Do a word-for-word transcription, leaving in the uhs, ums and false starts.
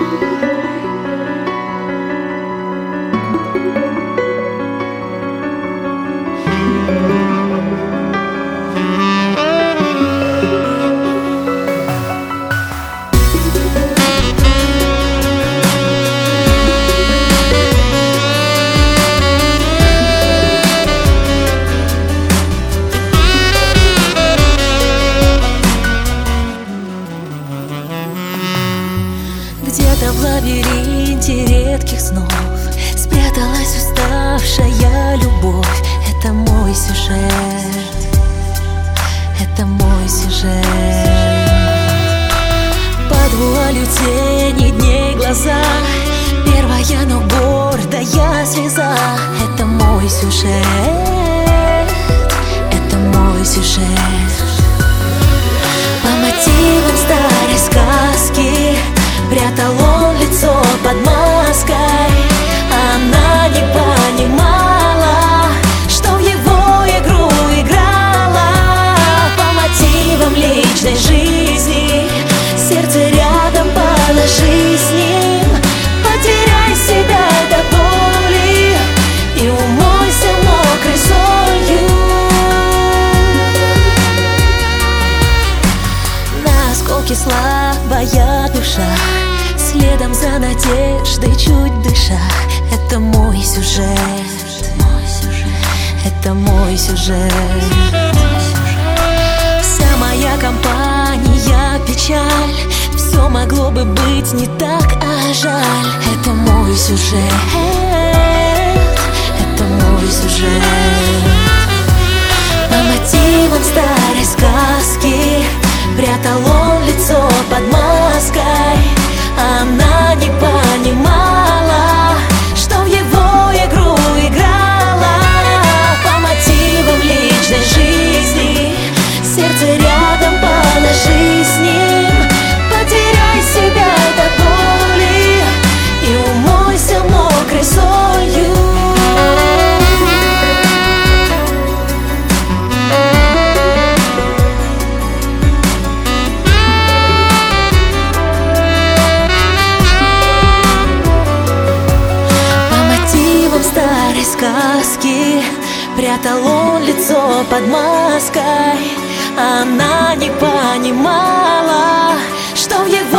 Где-то в лабиринте редких снов спряталась уставшая любовь. Это мой сюжет, это мой сюжет. Под вуалью тени дней глаза, первая, но гордая слеза. Это мой сюжет, это мой сюжет. По мотивам старой сказки прятал он лицо под маской. Она не понимала, что в его игру играла. По мотивам личной жизни сердце рядом положи с ним. Потеряй себя до боли и умойся мокрой солью. На осколки слабая душа, следом за надеждой чуть дыша. Это мой сюжет, это мой сюжет. Вся моя компания печаль, все могло бы быть не так, а жаль. Это мой сюжет, это мой сюжет. По мотивам старой сказки прятал он лицо под маской. Она не понимала, что в его игру играла. По мотивам личной жизни сердце рядом положи с ним. Потеряй себя до боли и умойся мокрой солью. Старой сказки прятал он лицо под маской. Она не понимала, что в его